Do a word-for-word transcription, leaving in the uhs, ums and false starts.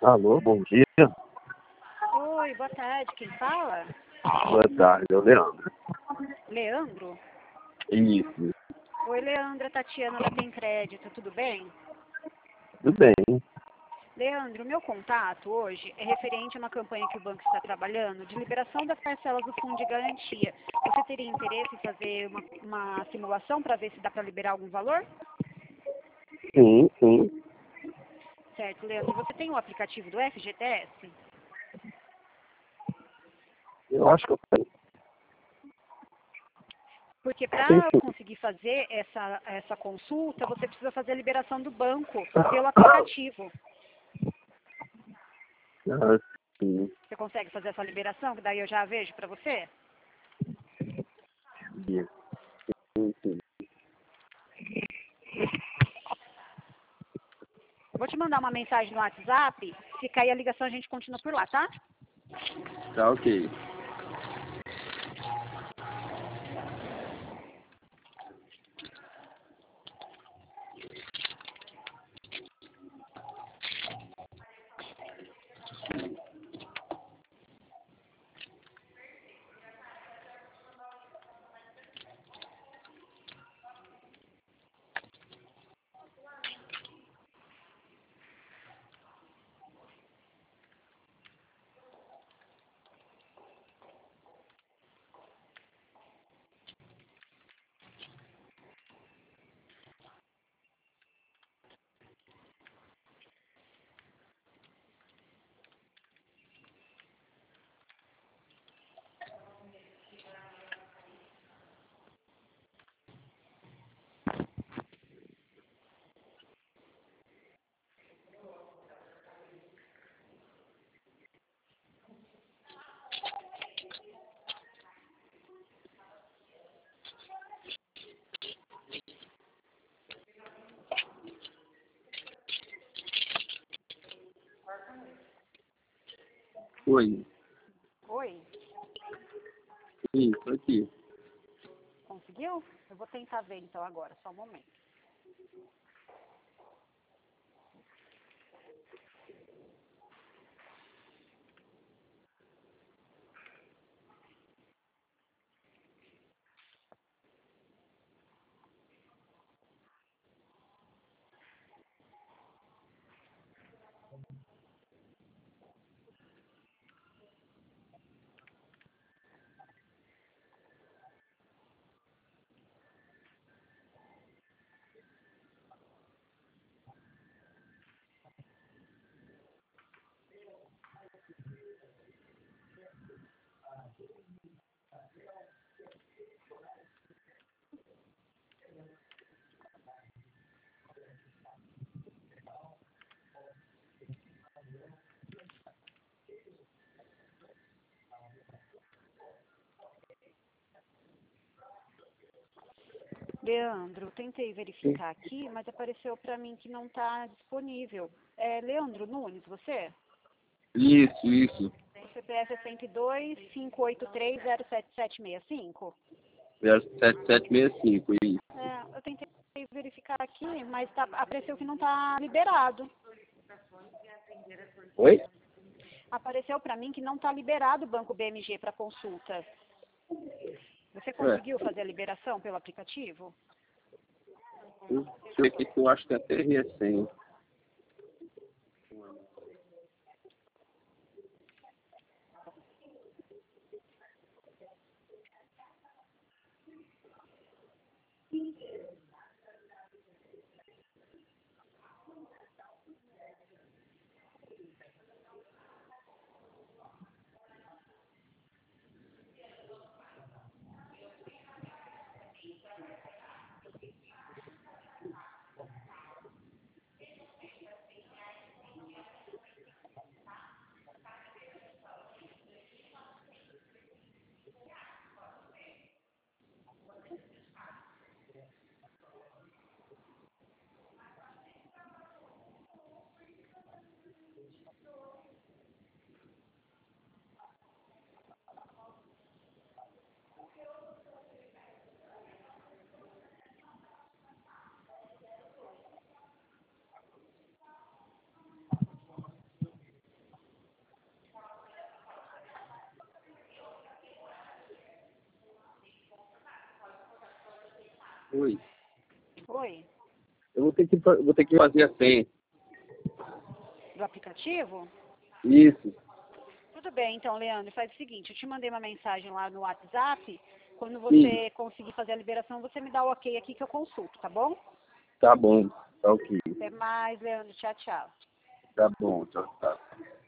Alô, bom dia. Oi, boa tarde. Quem fala? Boa tarde, é o Leandro. Leandro? Isso, Oi, Leandro, a Tatiana da Tem Crédito, tudo bem? tudo bem. Leandro, meu contato hoje é referente a uma campanha que o banco está trabalhando de liberação das parcelas do fundo de garantia. Você teria interesse em fazer uma, uma simulação para ver se dá para liberar algum valor? Sim, sim. Certo, Leandro. Você tem o aplicativo do F G T S? Eu acho que eu tenho. Porque Sim, para sim. conseguir fazer essa, essa consulta, você precisa fazer a liberação do banco pelo aplicativo. Ah, sim. Você consegue fazer essa liberação? Que daí eu já vejo para você? Sim, sim. Vou te mandar uma mensagem no WhatsApp. Se cair a ligação, a gente continua por lá, tá? Tá ok. Oi. Oi, Isso, aqui. conseguiu? Eu vou tentar ver então agora, só um momento. Leandro, tentei verificar aqui, mas apareceu para mim que não está disponível. É Leandro Nunes, você? Isso, isso. O C P F é cento e dois, cinco oito três, zero sete sete seis cinco. zero sete sete seis cinco, isso. É, eu tentei verificar aqui, mas tá, apareceu que não está liberado. Oi? Apareceu para mim que não está liberado o Banco B M G para consulta. Você É. conseguiu fazer a liberação pelo aplicativo? Deixa eu ver aqui que eu acho que até recém. Oi. Oi? Eu vou ter que, fa- vou ter que fazer a senha. Do aplicativo? Isso. Tudo bem, então, Leandro, faz o seguinte, eu te mandei uma mensagem lá no WhatsApp, quando Sim. você conseguir fazer a liberação, você me dá o ok aqui que eu consulto, tá bom? Tá bom. Tá ok. Até mais, Leandro, tchau, tchau. Tá bom. Tchau, tchau.